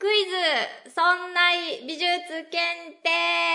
クイズそんない美術検定。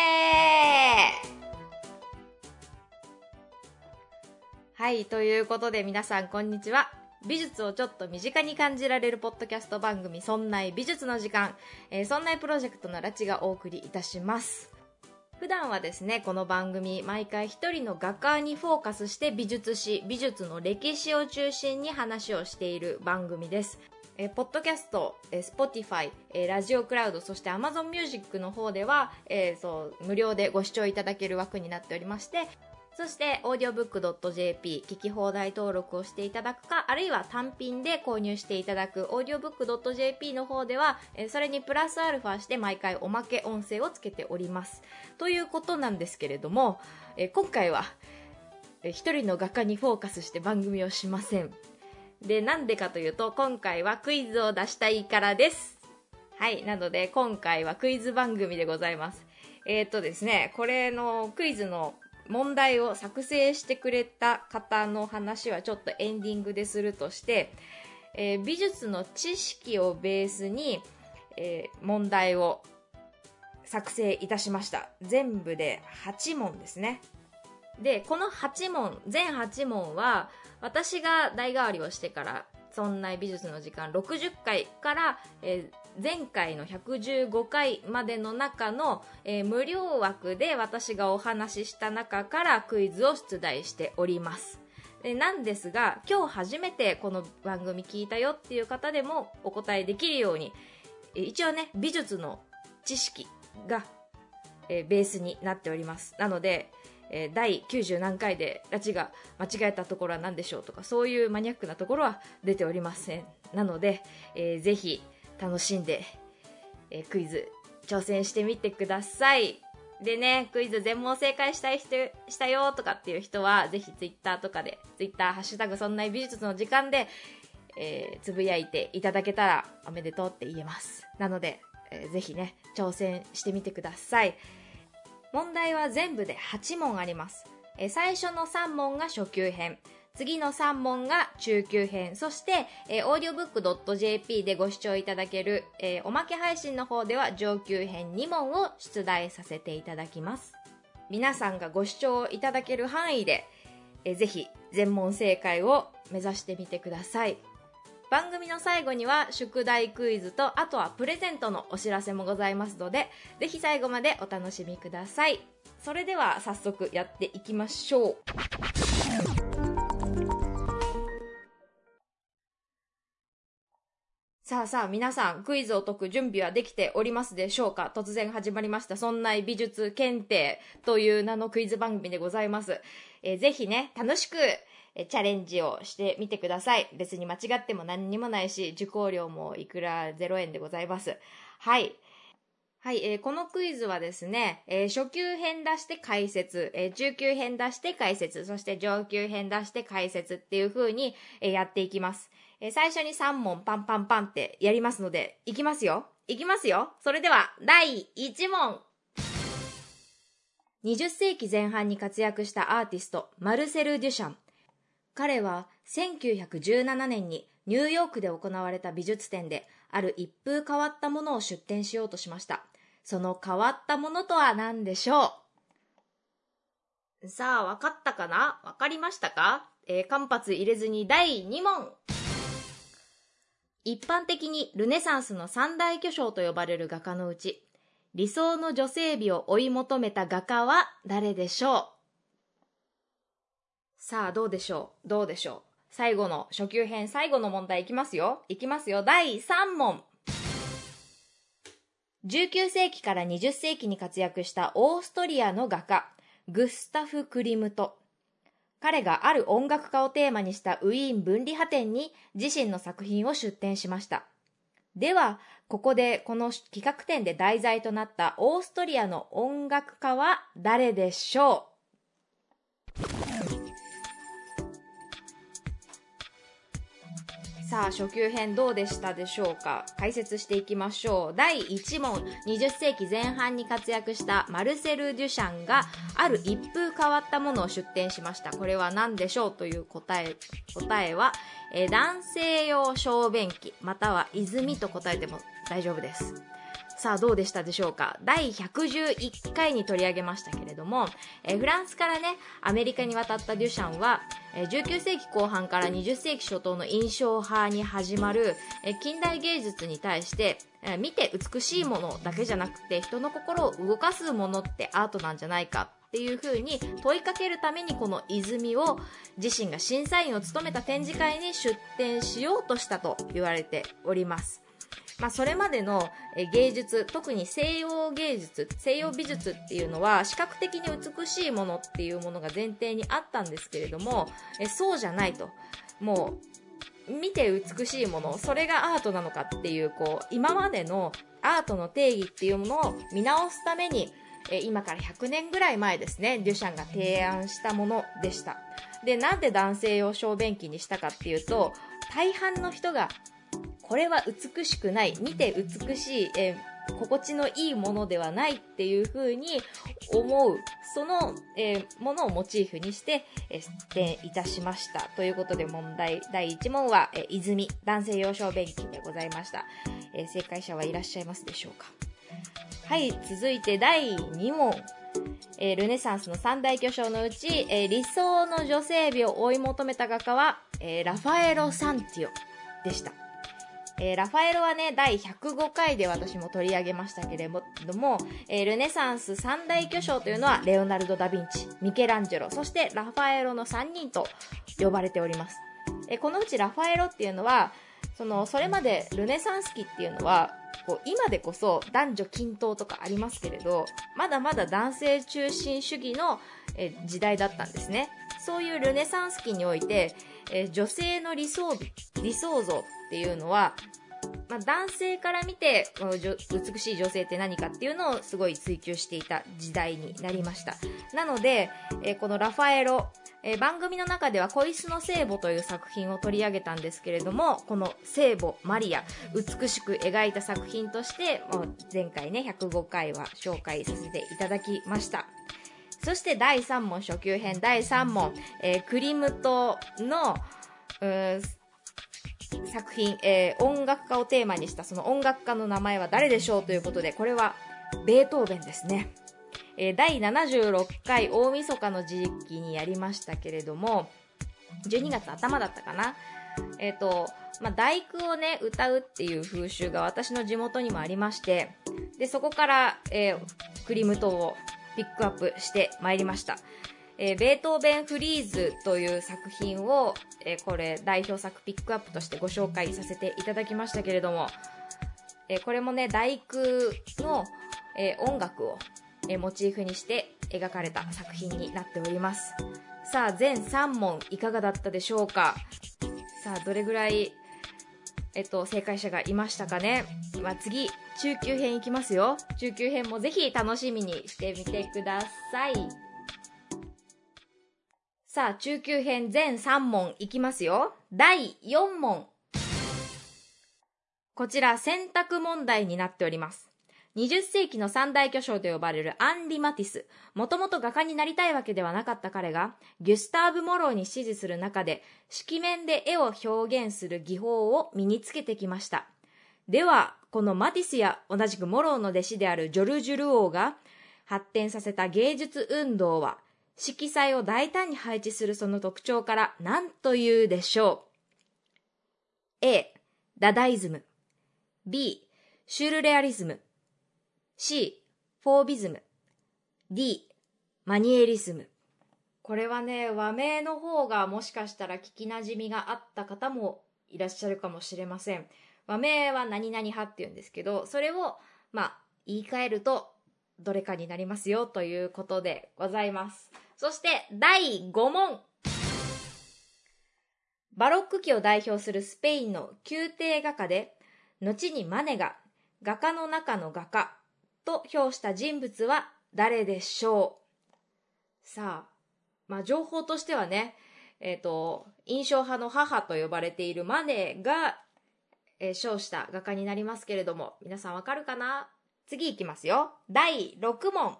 はい、ということで皆さんこんにちは。美術をちょっと身近に感じられるポッドキャスト番組、そんない美術の時間、そんないプロジェクトのラチがお送りいたします。普段はですね、この番組毎回一人の画家にフォーカスして美術史、美術の歴史を中心に話をしている番組です。ポッドキャスト、Spotify、ラジオクラウド、そして Amazon Music の方では、無料でご視聴いただける枠になっておりまして、そして audiobook.jp 聞き放題登録をしていただくか、あるいは単品で購入していただく audiobook.jp の方では、それにプラスアルファして毎回おまけ音声をつけております。ということなんですけれども、今回は一人の画家にフォーカスして番組をしません。で、なんでかというと、今回はクイズを出したいからです。はい、なので今回はクイズ番組でございます。ですね、これのクイズの問題を作成してくれた方の話はちょっとエンディングでするとして、美術の知識をベースに、問題を作成いたしました。全部で8問ですね。で、この8問、全8問は私が代替わりをしてからそんな美術の時間60回から、前回の115回までの中の、無料枠で私がお話しした中からクイズを出題しております。なんですが、今日初めてこの番組聞いたよっていう方でもお答えできるように、一応ね、美術の知識が、ベースになっております。なので、第90何回でラチが間違えたところは何でしょうとか、そういうマニアックなところは出ておりません。なので、ぜひ楽しんで、クイズ挑戦してみてください。でね、クイズ全問正解したよとかっていう人はぜひツイッターとかで、ツイッターハッシュタグそんな美術の時間で、つぶやいていただけたらおめでとうって言えます。なので、ぜひね挑戦してみてください。問題は全部で8問あります。最初の3問が初級編、次の3問が中級編、そして、audiobook.jp でご視聴いただける、おまけ配信の方では上級編2問を出題させていただきます。皆さんがご視聴いただける範囲で、ぜひ全問正解を目指してみてください。番組の最後には宿題クイズと、あとはプレゼントのお知らせもございますので、ぜひ最後までお楽しみください。それでは早速やっていきましょう。さあ皆さん、クイズを解く準備はできておりますでしょうか？突然始まりましたそんな美術検定という名のクイズ番組でございます。ぜひね、楽しくチャレンジをしてみてください。別に間違っても何にもないし、受講料もいくら0円でございます。はい、このクイズはですね、初級編出して解説、中級編出して解説、そして上級編出して解説っていう風に、やっていきます。最初に3問パンパンパンってやりますので、いきますよ。それでは第1問。20世紀前半に活躍したアーティストマルセル・デュシャン。彼は1917年にニューヨークで行われた美術展である一風変わったものを出展しようとしました。その変わったものとは何でしょう？さあ、わかったかな？わかりましたか？間髪入れずに第2問。一般的にルネサンスの三大巨匠と呼ばれる画家のうち、理想の女性美を追い求めた画家は誰でしょう？さあ、どうでしょう？最後の初級編、最後の問題いきますよ。第3問。19世紀から20世紀に活躍したオーストリアの画家、グスタフ・クリムト。彼がある音楽家をテーマにしたウィーン分離派展に自身の作品を出展しました。では、ここでこの企画展で題材となったオーストリアの音楽家は誰でしょう？ さあ初級編どうでしたでしょうか。解説していきましょう。第1問、20世紀前半に活躍したマルセル・デュシャンがある一風変わったものを出展しました。これは何でしょうという答えは、男性用小便器または泉と答えても大丈夫です。さあどうでしたでしょうか。第111回に取り上げましたけれども、フランスからねアメリカに渡ったデュシャンは、19世紀後半から20世紀初頭の印象派に始まる、近代芸術に対して、見て美しいものだけじゃなくて人の心を動かすものってアートなんじゃないかっていう風に問いかけるために、この泉を自身が審査員を務めた展示会に出展しようとしたと言われております。それまでの芸術、特に西洋芸術、西洋美術っていうのは視覚的に美しいものっていうものが前提にあったんですけれども、そうじゃないと。もう見て美しいもの、それがアートなのかっていう、今までのアートの定義っていうものを見直すために、今から100年ぐらい前ですね、デュシャンが提案したものでした。で、なんで男性用小便器にしたかっていうと、大半の人がこれは美しくない、見て美しい、心地のいいものではないっていう風に思う、その、ものをモチーフにして、出展いたしました。ということで問題第1問は、泉、男性用小便器でございました。正解者はいらっしゃいますでしょうか。はい、続いて第2問。ルネサンスの三大巨匠のうち、理想の女性美を追い求めた画家は、ラファエロ・サンティオでした。ラファエロはね、第105回で私も取り上げましたけれども、ルネサンス三大巨匠というのはレオナルド・ダ・ヴィンチ、ミケランジェロ、そしてラファエロの3人と呼ばれております。このうちラファエロっていうのは、それまでルネサンス期っていうのは、今でこそ男女均等とかありますけれど、まだまだ男性中心主義の時代だったんですね。そういうルネサンス期において、女性の理想像っていうのは、男性から見て美しい女性って何かっていうのをすごい追求していた時代になりました。なので、このラファエロ、番組の中では恋巣の聖母という作品を取り上げたんですけれども、この聖母マリア、美しく描いた作品として前回ね105回は紹介させていただきました。そして第3問、初級編第3問、クリムトの作品、音楽家をテーマにしたその音楽家の名前は誰でしょうということで、これはベートーベンですね。第76回大晦日の時期にやりましたけれども、12月頭だったかな。第九をね歌うっていう風習が私の地元にもありまして、でそこから、クリムトをピックアップしてまいりました。ベートーベンフリーズという作品を、これ代表作ピックアップとしてご紹介させていただきましたけれども、これもね第九の、音楽を、モチーフにして描かれた作品になっております。さあ全3問いかがだったでしょうか。さあどれぐらい、正解者がいましたかね。次中級編いきますよ。中級編もぜひ楽しみにしてみてください。さあ中級編全3問いきますよ。第4問、こちら選択問題になっております。20世紀の三大巨匠と呼ばれるアンリ・マティス、もともと画家になりたいわけではなかった彼がギュスターブ・モローに師事する中で色面で絵を表現する技法を身につけてきました。ではこのマティスや同じくモローの弟子であるジョルジュ・ルオーが発展させた芸術運動は、色彩を大胆に配置するその特徴から何というでしょう。 A. ダダイズム、 B. シュルレアリズム、 C. フォービズム、 D. マニエリズム。これはね和名の方がもしかしたら聞きなじみがあった方もいらっしゃるかもしれません。和名は何々派っていうんですけど、それを言い換えるとどれかになりますよということでございます。そして第5問、バロック期を代表するスペインの宮廷画家で、後にマネが画家の中の画家と評した人物は誰でしょう。さあ、情報としてはね、 印象派の母と呼ばれているマネが、称した画家になりますけれども、皆さんわかるかな？次いきますよ。第6問。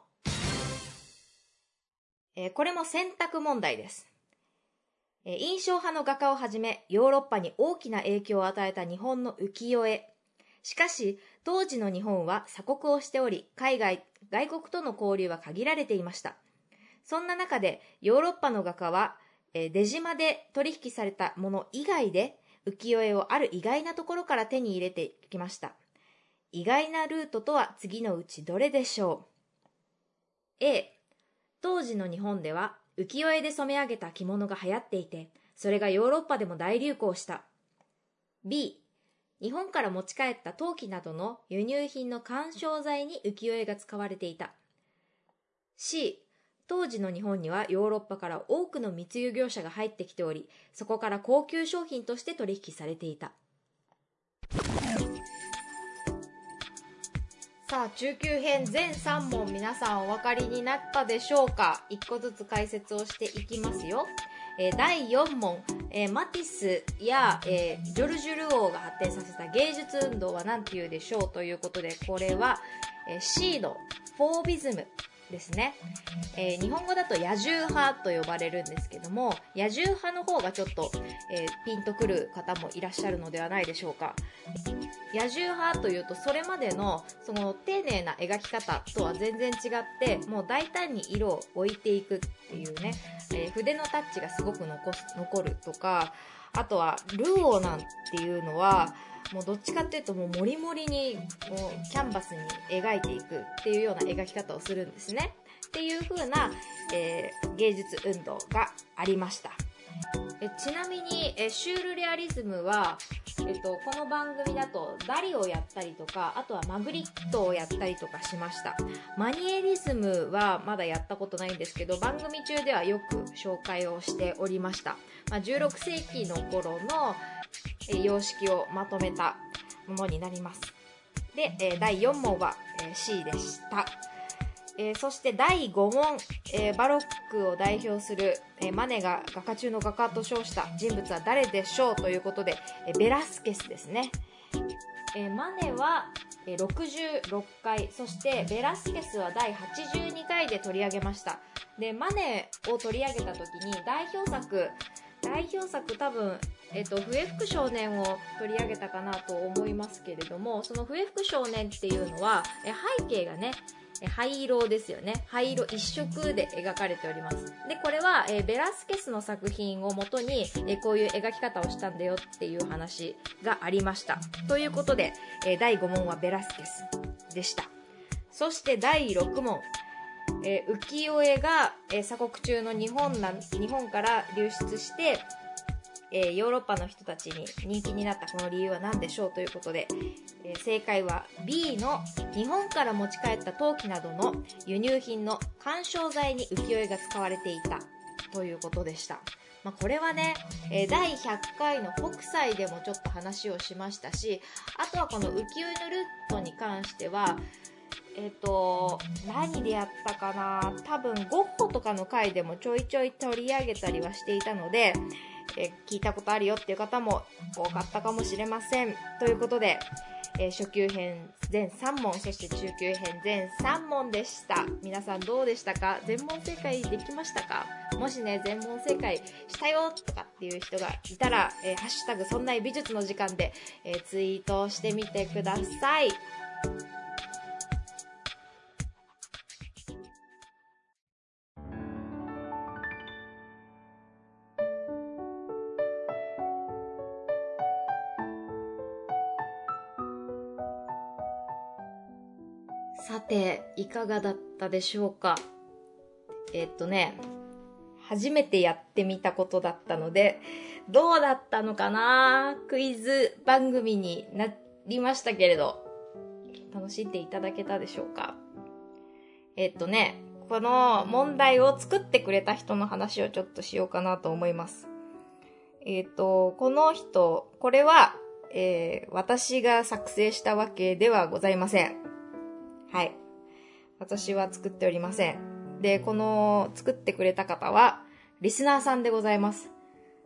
これも選択問題です。印象派の画家をはじめ、ヨーロッパに大きな影響を与えた日本の浮世絵。しかし、当時の日本は鎖国をしており、外国との交流は限られていました。そんな中で、ヨーロッパの画家は、出島で取引されたもの以外で、浮世絵をある意外なところから手に入れてきました。意外なルートとは次のうちどれでしょう？ A、当時の日本では浮世絵で染め上げた着物が流行っていて、それがヨーロッパでも大流行した。B、日本から持ち帰った陶器などの輸入品の緩衝材に浮世絵が使われていた。C、当時の日本にはヨーロッパから多くの密輸業者が入ってきており、そこから高級商品として取引されていた。さあ、中級編全3問皆さんお分かりになったでしょうか？1個ずつ解説をしていきますよ。第4問、マティスや、ジョルジュ・ルオーが発展させた芸術運動は何て言うでしょうということで、これは、C のフォービズムですね。日本語だと野獣派と呼ばれるんですけども、野獣派の方がちょっと、ピンとくる方もいらっしゃるのではないでしょうか。野獣派というと、それまでのその丁寧な描き方とは全然違って、もう大胆に色を置いていくっていうね、筆のタッチがすごく残るとか、あとはルオーなんていうのはもうどっちかっていうともうモリモリにもうキャンバスに描いていくっていうような描き方をするんですねっていう風な、芸術運動がありました。ちなみに、シュールレアリズムは、この番組だとダリをやったりとか、あとはマグリットをやったりとかしました。マニエリズムはまだやったことないんですけど、番組中ではよく紹介をしておりました。16世紀の頃の、様式をまとめたものになります。で、第4問は、C でした。そして第5問、バロックを代表する、マネが画家中の画家と称した人物は誰でしょうということで、ベラスケスですね。マネは、66回、そしてベラスケスは第82回で取り上げました。で、マネを取り上げた時に代表作多分、笛吹く少年を取り上げたかなと思いますけれども、その笛吹く少年っていうのは、背景がね、灰色ですよね。灰色一色で描かれております。で、これは、ベラスケスの作品をもとに、こういう描き方をしたんだよっていう話がありました。ということで、第5問はベラスケスでした。そして第6問。浮世絵が、鎖国中の日本から流出して、ヨーロッパの人たちに人気になったこの理由は何でしょうということで、正解は B の日本から持ち帰った陶器などの輸入品の緩衝材に浮世絵が使われていたということでした。これはね、第100回の北斎でもちょっと話をしましたし、あとはこの浮世絵のルートに関しては、何でやったかな、多分ゴッホとかの回でもちょいちょい取り上げたりはしていたので、聞いたことあるよっていう方も多かったかもしれません。ということで、初級編全3問、そして中級編全3問でした。皆さんどうでしたか？全問正解できましたか？もしね、全問正解したよとかっていう人がいたら、ハッシュタグそんな美術の時間で、ツイートしてみてください。さて、いかがだったでしょうか？初めてやってみたことだったので、どうだったのかな？クイズ番組になりましたけれど、楽しんでいただけたでしょうか？この問題を作ってくれた人の話をちょっとしようかなと思います。この人、これは、私が作成したわけではございません。はい。私は作っておりません。で、この作ってくれた方はリスナーさんでございます。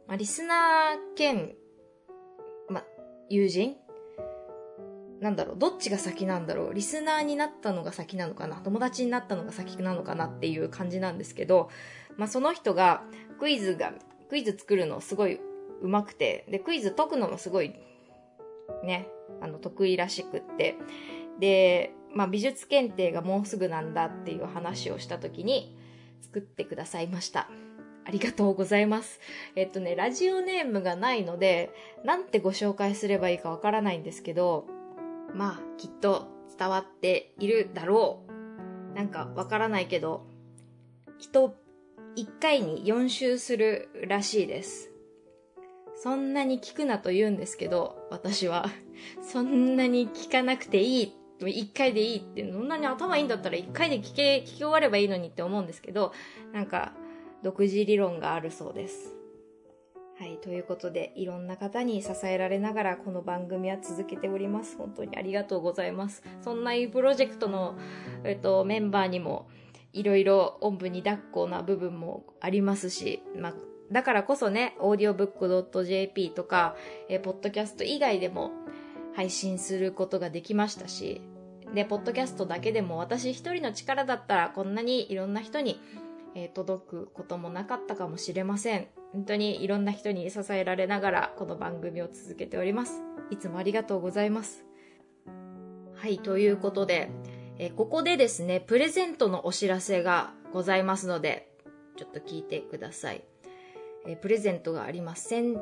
リスナー兼、友人どっちが先なんだろう。リスナーになったのが先なのかな、友達になったのが先なのかなっていう感じなんですけど、その人がクイズ作るのすごい上手くて、で、クイズ解くのもすごいね、得意らしくって、で、美術検定がもうすぐなんだっていう話をした時に作ってくださいました。ありがとうございます。ラジオネームがないので、なんてご紹介すればいいかわからないんですけど、きっと伝わっているだろう。わからないけど、人1回に4周するらしいです。そんなに聞くなと言うんですけど、私は。そんなに聞かなくていい。1回でいいって、そんなに頭いいんだったら1回で聞き終わればいいのにって思うんですけど、独自理論があるそうです。はい、ということで、いろんな方に支えられながらこの番組は続けております。本当にありがとうございます。そんなプロジェクトの、メンバーにもいろいろおんぶに抱っこな部分もありますし、だからこそね、audiobook.jp とか、ポッドキャスト以外でも配信することができましたし、で、ポッドキャストだけでも私一人の力だったらこんなにいろんな人に届くこともなかったかもしれません。本当にいろんな人に支えられながらこの番組を続けております。いつもありがとうございます。はい、ということで、ここでですね、プレゼントのお知らせがございますので、ちょっと聞いてください。プレゼントがあります。抽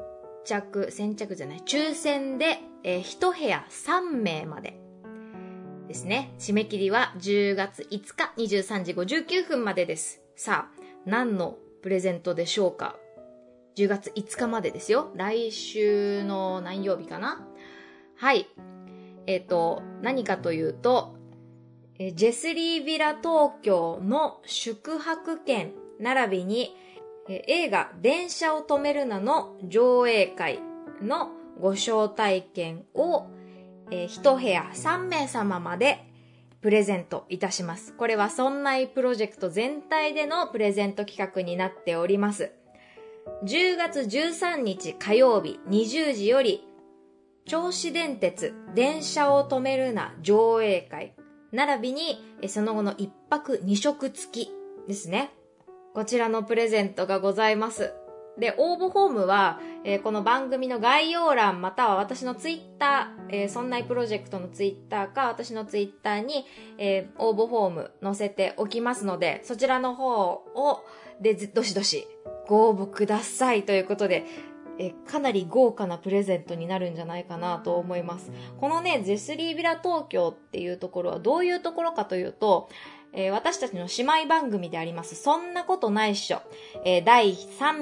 選で、1部屋3名までですね。締め切りは10月5日23時59分までです。さあ、何のプレゼントでしょうか。10月5日までですよ。来週の何曜日かな。はい。何かというと、ジェスリーヴィラ東京の宿泊券並びに、映画電車を止めるなの上映会のご招待券を、1部屋3名様までプレゼントいたします。これはそんないプロジェクト全体でのプレゼント企画になっております。10月13日火曜日20時より、銚子電鉄電車を止めるな上映会並びにその後の1泊2食付きですね。こちらのプレゼントがございます。で、応募フォームは、この番組の概要欄または私のツイッター、そんないプロジェクトのツイッターか私のツイッターに、応募フォーム載せておきますので、そちらの方でどしどしご応募くださいということで、かなり豪華なプレゼントになるんじゃないかなと思います。このね、ジェスリーヴィラ東京っていうところはどういうところかというと、私たちの姉妹番組でありますそんなことないっしょ、第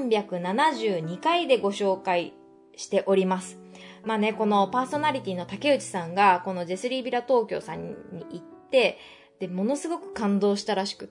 372回でご紹介しております。このパーソナリティの竹内さんがこのジェスリーヴィラ東京さんに行って、でものすごく感動したらしくって、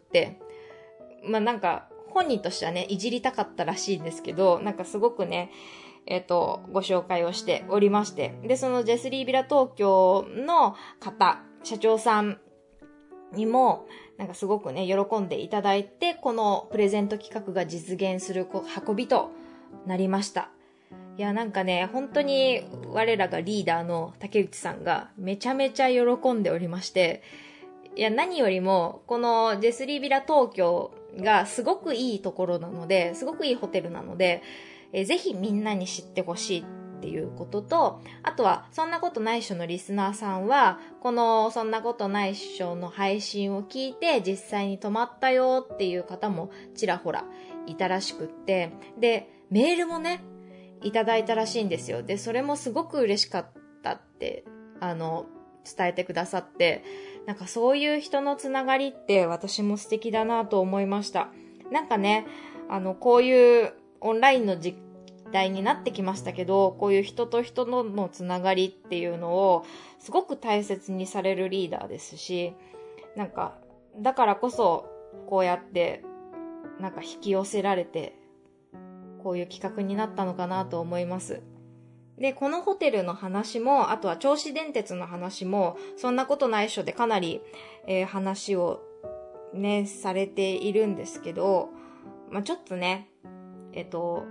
本人としてはねいじりたかったらしいんですけど、すごくねご紹介をしておりまして、でそのジェスリーヴィラ東京の方、社長さんにもすごくね喜んでいただいて、このプレゼント企画が実現する運びとなりました。いや本当に我らがリーダーの竹内さんがめちゃめちゃ喜んでおりまして、いや何よりもこのジェスリーヴィラ東京がすごくいいところなので、すごくいいホテルなので、ぜひみんなに知ってほしいっていうことと、あとはそんなことないっしょのリスナーさんはこのそんなことないっしょの配信を聞いて実際に泊まったよっていう方もちらほらいたらしくって、でメールもねいただいたらしいんですよ。でそれもすごく嬉しかったって伝えてくださって、そういう人のつながりって私も素敵だなと思いました。こういうオンラインの時代になってきましたけど、こういう人と人のつながりっていうのをすごく大切にされるリーダーですし、だからこそこうやって引き寄せられてこういう企画になったのかなと思います。で、このホテルの話も、あとは銚子電鉄の話も、そんなことないっしょでかなり、話をね、されているんですけど、ちょっとね、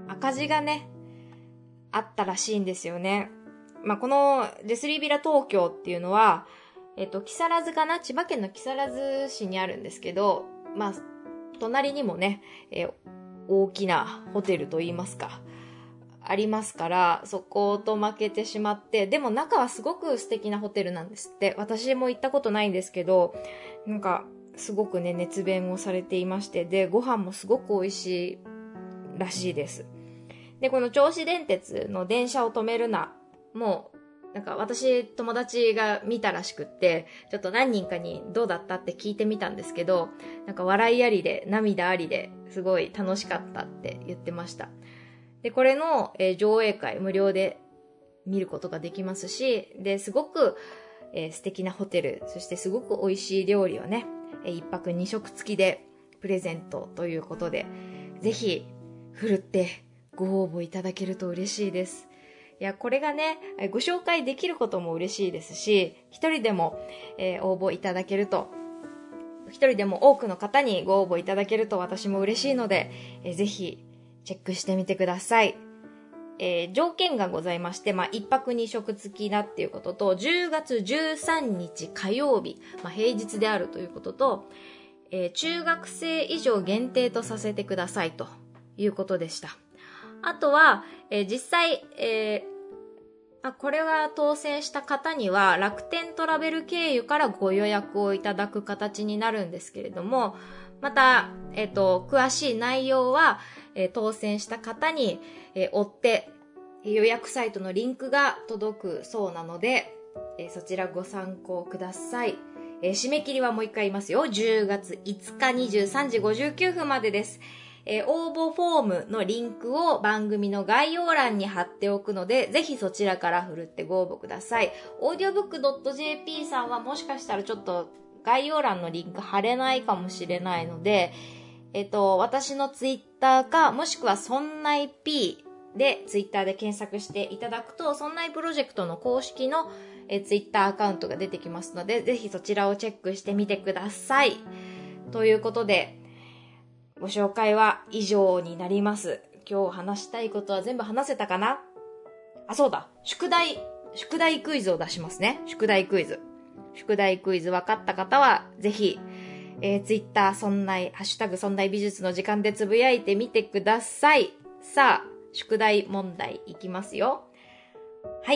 赤字がね、あったらしいんですよね。このレスリービラ東京っていうのは、木更津かな、千葉県の木更津市にあるんですけど、隣にもね、大きなホテルといいますか、ありますから、そこと負けてしまって、でも中はすごく素敵なホテルなんですって。私も行ったことないんですけど、すごくね、熱弁をされていまして、で、ご飯もすごく美味しいらしいです。で、この銚子電鉄の電車を止めるな、もう、私、友達が見たらしくって、ちょっと何人かにどうだったって聞いてみたんですけど、笑いありで、涙ありで、すごい楽しかったって言ってました。で、これの、上映会無料で見ることができますし、で、すごく、素敵なホテル、そしてすごく美味しい料理をね、一泊二食付きでプレゼントということで、ぜひ、ふるってご応募いただけると嬉しいです。いや、これがね、ご紹介できることも嬉しいですし、一人でも、応募いただけると、一人でも多くの方にご応募いただけると私も嬉しいので、ぜひチェックしてみてください。条件がございまして、一泊二食付きだっていうことと、10月13日火曜日、平日であるということと、中学生以上限定とさせてくださいということでした。あとは、実際、これは当選した方には楽天トラベル経由からご予約をいただく形になるんですけれども、また、詳しい内容は、当選した方に、追って予約サイトのリンクが届くそうなので、そちらご参考ください。締め切りはもう一回言いますよ。10月5日23時59分までです。応募フォームのリンクを番組の概要欄に貼っておくので、ぜひそちらからふるってご応募ください。audiobook.jp さんはもしかしたらちょっと概要欄のリンク貼れないかもしれないので、私のツイッターか、もしくはそんない P でツイッターで検索していただくと、そんないプロジェクトの公式のツイッターアカウントが出てきますので、ぜひそちらをチェックしてみてください。ということで、ご紹介は以上になります。今日話したいことは全部話せたかな？そうだ。宿題クイズを出しますね。宿題クイズ分かった方は、ぜひ、ツイッターハッシュタグそんない美術の時間でつぶやいてみてください。さあ、宿題問題いきますよ。はい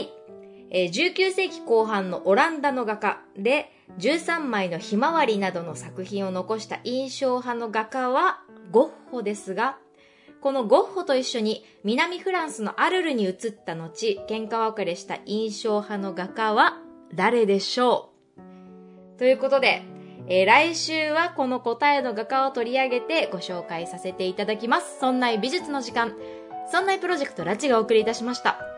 。19世紀後半のオランダの画家で、13枚のひまわりなどの作品を残した印象派の画家はゴッホですが、このゴッホと一緒に南フランスのアルルに移った後、喧嘩別れした印象派の画家は誰でしょう？ということで、来週はこの答えの画家を取り上げてご紹介させていただきます。そんない美術の時間、そんないプロジェクトラチがお送りいたしました。